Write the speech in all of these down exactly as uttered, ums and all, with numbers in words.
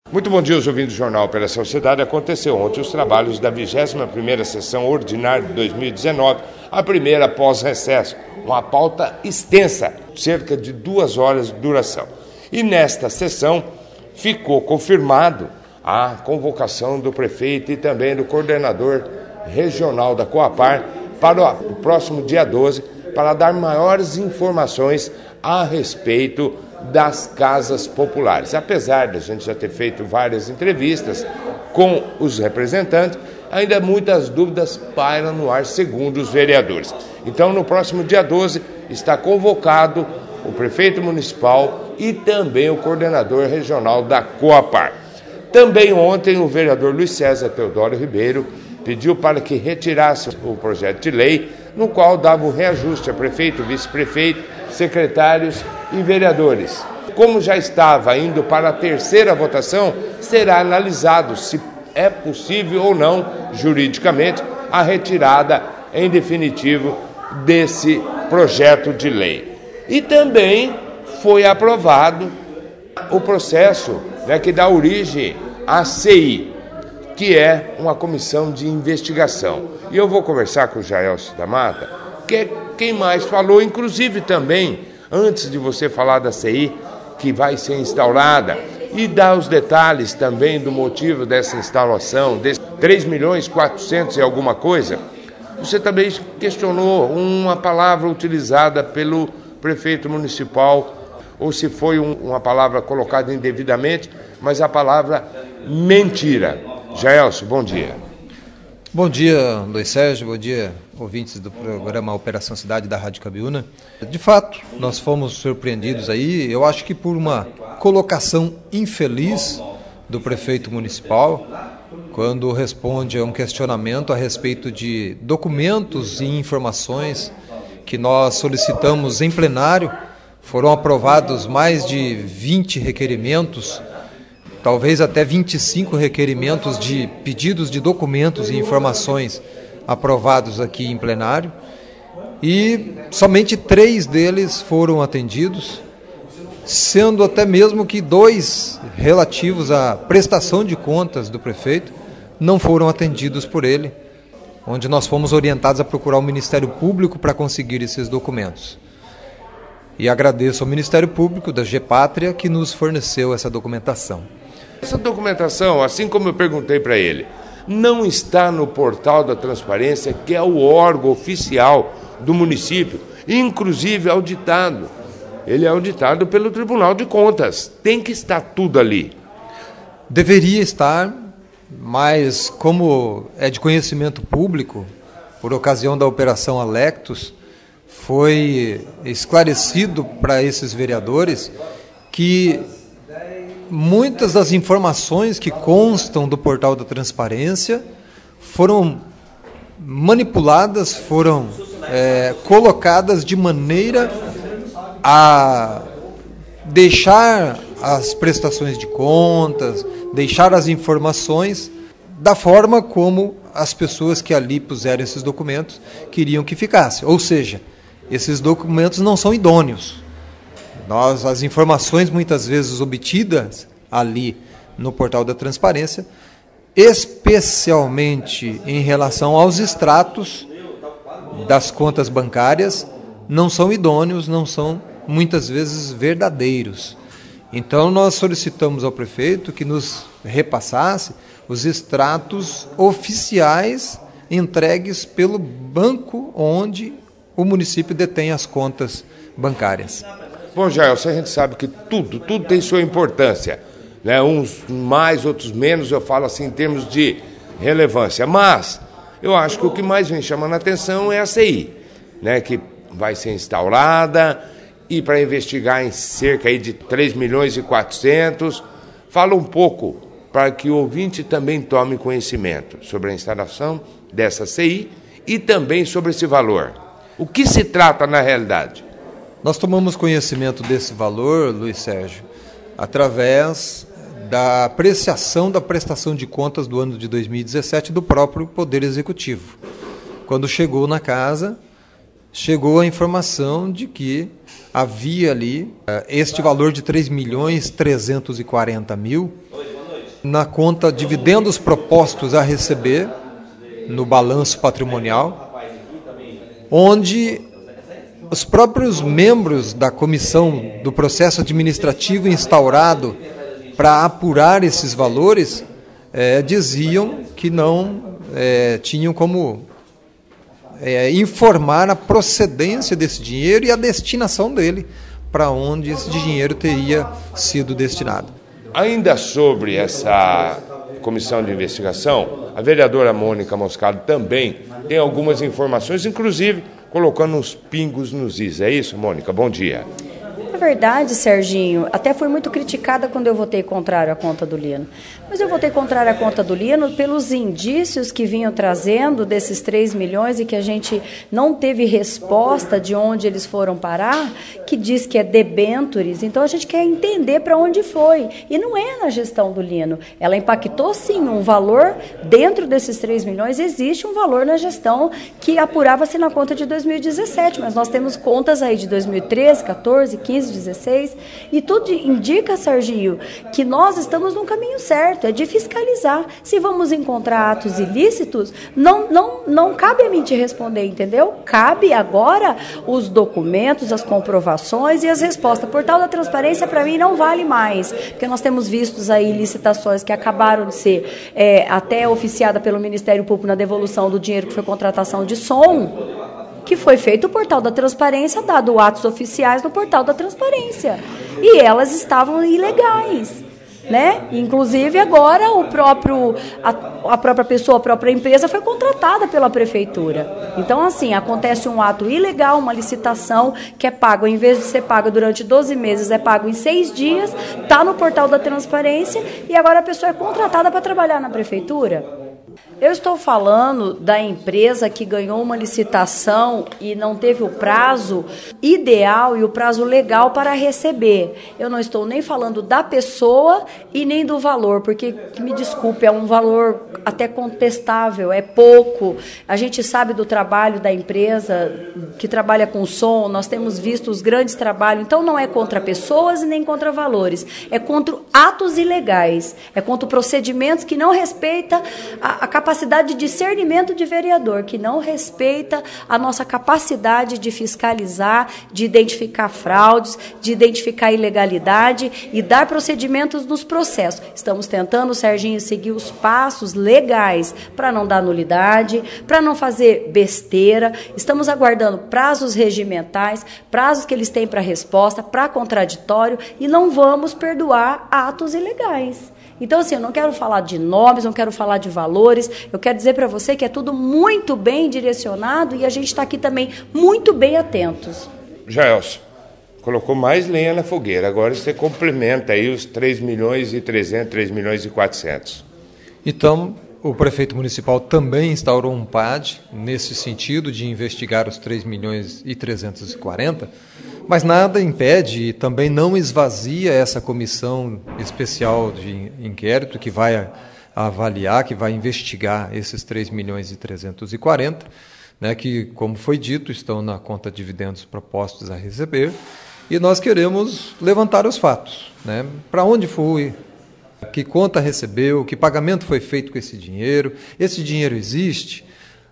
Muito bom dia, os ouvintes do Jornal Operação Cidade. Aconteceu ontem os trabalhos da vigésima primeira sessão ordinária de dois mil e dezenove, a primeira após recesso, uma pauta extensa, cerca de duas horas de duração. E nesta sessão ficou confirmado a convocação do prefeito e também do coordenador regional da Coapar para o próximo dia doze, para dar maiores informações a respeito das casas populares. Apesar de a gente já ter feito várias entrevistas com os representantes, ainda muitas dúvidas pairam no ar, segundo os vereadores. Então, no próximo dia doze, está convocado o prefeito municipal e também o coordenador regional da Coapar. Também ontem, o vereador Luiz César Teodoro Ribeiro pediu para que retirasse o projeto de lei, no qual dava o reajuste a prefeito, vice-prefeito, secretários e vereadores. Como já estava indo para a terceira votação, será analisado se é possível ou não, juridicamente, a retirada em definitivo desse projeto de lei. E também foi aprovado o processo, né, que dá origem à C I, que é uma comissão de investigação. E eu vou conversar com o Jaelcio da Mata, que é quem mais falou, inclusive também, antes de você falar da C I, que vai ser instaurada, e dar os detalhes também do motivo dessa instalação, desses três milhões e quatrocentos e alguma coisa, você também questionou uma palavra utilizada pelo prefeito municipal, ou se foi um, uma palavra colocada indevidamente, mas a palavra mentira. Jaelcio, bom dia. Bom dia, Luiz Sérgio, bom dia, ouvintes do programa Operação Cidade da Rádio Cabiúna. De fato, nós fomos surpreendidos aí, eu acho que por uma colocação infeliz do prefeito municipal, quando responde a um questionamento a respeito de documentos e informações que nós solicitamos em plenário. Foram aprovados mais de vinte requerimentos, talvez até vinte e cinco requerimentos de pedidos de documentos e informações aprovados aqui em plenário, e somente três deles foram atendidos, sendo até mesmo que dois relativos à prestação de contas do prefeito não foram atendidos por ele, onde nós fomos orientados a procurar o Ministério Público para conseguir esses documentos. E agradeço ao Ministério Público da Gepátria que nos forneceu essa documentação. Essa documentação, assim como eu perguntei para ele, não está no portal da transparência, que é o órgão oficial do município, inclusive auditado. Ele é auditado pelo Tribunal de Contas. Tem que estar tudo ali. Deveria estar, mas como é de conhecimento público, por ocasião da Operação Alectos, foi esclarecido para esses vereadores que muitas das informações que constam do portal da transparência foram manipuladas, foram é, colocadas de maneira a deixar as prestações de contas, deixar as informações da forma como as pessoas que ali puseram esses documentos queriam que ficasse. Ou seja, esses documentos não são idôneos. Nós, as informações muitas vezes obtidas ali no portal da transparência, especialmente em relação aos extratos das contas bancárias, não são idôneos, não são muitas vezes verdadeiros. Então nós solicitamos ao prefeito que nos repassasse os extratos oficiais entregues pelo banco onde o município detém as contas bancárias. Bom, Jaelcio, a gente sabe que tudo, tudo tem sua importância, né? Uns mais, outros menos, eu falo assim em termos de relevância, mas eu acho que o que mais vem chamando a atenção é a C I, né? Que vai ser instaurada e para investigar em cerca aí de três milhões e quatrocentos. Fala um pouco para que o ouvinte também tome conhecimento sobre a instalação dessa C I e também sobre esse valor. O que se trata na realidade? Nós tomamos conhecimento desse valor, Luiz Sérgio, através da apreciação da prestação de contas do ano de dois mil e dezessete do próprio Poder Executivo. Quando chegou na casa, chegou a informação de que havia ali uh, este valor de três milhões trezentos e quarenta mil na conta dividendos propostos a receber, no balanço patrimonial, onde os próprios membros da comissão do processo administrativo instaurado para apurar esses valores é, diziam que não é, tinham como é, informar a procedência desse dinheiro e a destinação dele, para onde esse dinheiro teria sido destinado. Ainda sobre essa comissão de investigação, a vereadora Mônica Moscardo também tem algumas informações, inclusive colocando uns pingos nos is. É isso, Mônica? Bom dia. É verdade, Serginho. Até fui muito criticada quando eu votei contrário à conta do Lino. Mas eu votei contrário à conta do Lino pelos indícios que vinham trazendo desses três milhões e que a gente não teve resposta de onde eles foram parar, que diz que é debentures. Então a gente quer entender para onde foi. E não é na gestão do Lino. Ela impactou sim um valor dentro desses três milhões. Existe um valor na gestão que apurava-se na conta de dois mil e dezessete, mas nós temos contas aí de dois mil e treze, quatorze, quinze, dezesseis, e tudo indica, Serginho, que nós estamos no caminho certo, é de fiscalizar. Se vamos encontrar atos ilícitos, não, não, não cabe a mim te responder, entendeu? Cabe agora os documentos, as comprovações e as respostas. Portal da transparência, para mim, não vale mais, porque nós temos vistos aí licitações que acabaram de ser é, até oficiada pelo Ministério Público na devolução do dinheiro que foi contratação de som, que foi feito o Portal da Transparência, dado atos oficiais no Portal da Transparência. E elas estavam ilegais, né? Inclusive, agora, o próprio, a, a própria pessoa, a própria empresa foi contratada pela Prefeitura. Então, assim, acontece um ato ilegal, uma licitação que é pago, em vez de ser pago durante doze meses, é pago em seis dias, está no Portal da Transparência, e agora a pessoa é contratada para trabalhar na Prefeitura. Eu estou falando da empresa que ganhou uma licitação e não teve o prazo ideal e o prazo legal para receber. Eu não estou nem falando da pessoa e nem do valor, porque, me desculpe, é um valor até contestável, é pouco. A gente sabe do trabalho da empresa que trabalha com som, nós temos visto os grandes trabalhos, então não é contra pessoas e nem contra valores, é contra atos ilegais, é contra procedimentos que não respeitam a, a capacidade de discernimento de vereador, que não respeita a nossa capacidade de fiscalizar, de identificar fraudes, de identificar ilegalidade e dar procedimentos nos processos. Estamos tentando, Serginho, seguir os passos legais para não dar nulidade, para não fazer besteira. Estamos aguardando prazos regimentais, prazos que eles têm para resposta, para contraditório, e não vamos perdoar atos ilegais. Então, assim, eu não quero falar de nomes, não quero falar de valores, eu quero dizer para você que é tudo muito bem direcionado e a gente está aqui também muito bem atentos. Jaelson, colocou mais lenha na fogueira, agora você complementa aí os três milhões e trezentos, três milhões e quatrocentos. Então, o prefeito municipal também instaurou um P A D nesse sentido de investigar os três milhões e trezentos e quarenta, mas nada impede e também não esvazia essa comissão especial de inquérito que vai avaliar, que vai investigar esses três milhões e trezentos e quarenta, né, que, como foi dito, estão na conta de dividendos propostos a receber, e nós queremos levantar os fatos, né, para onde foi, que conta recebeu, que pagamento foi feito com esse dinheiro, esse dinheiro existe.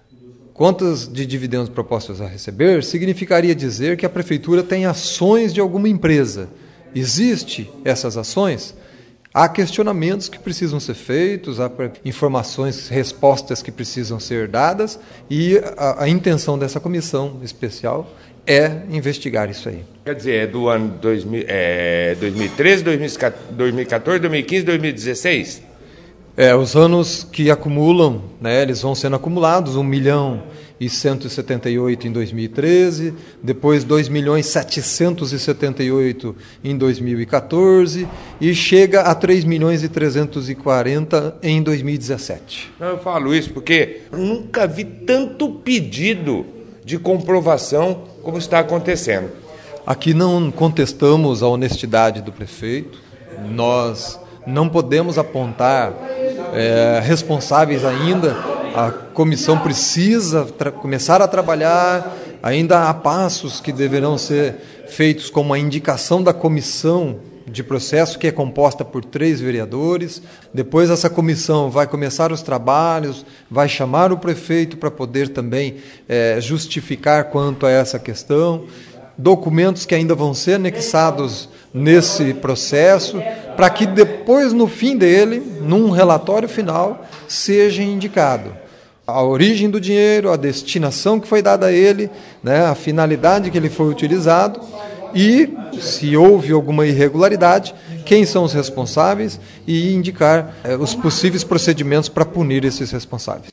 Contas de dividendos propostos a receber significaria dizer que a Prefeitura tem ações de alguma empresa. Existem essas ações? Há questionamentos que precisam ser feitos, há informações, respostas que precisam ser dadas, e a, a intenção dessa comissão especial é investigar isso aí. Quer dizer, é do ano dois mil, é, dois mil e treze, dois mil e quatorze, dois mil e quinze, dois mil e dezesseis? É, os anos que acumulam, né, eles vão sendo acumulados, um milhão e cento e setenta e oito em dois mil e treze, depois dois milhões setecentos e setenta e oito em dois mil e quatorze e chega a três milhões e trezentos e quarenta em dois mil e dezessete. Eu falo isso porque eu nunca vi tanto pedido de comprovação como está acontecendo. Aqui não contestamos a honestidade do prefeito, nós não podemos apontar é, responsáveis ainda, a comissão precisa tra- começar a trabalhar, ainda há passos que deverão ser feitos como a indicação da comissão de processo que é composta por três vereadores. Depois essa comissão vai começar os trabalhos, vai chamar o prefeito para poder também é, justificar quanto a essa questão. Documentos que ainda vão ser anexados nesse processo, para que depois, no fim dele, num relatório final, seja indicado a origem do dinheiro, a destinação que foi dada a ele, né, a finalidade que ele foi utilizado e, se houve alguma irregularidade, quem são os responsáveis e indicar eh, os possíveis procedimentos para punir esses responsáveis.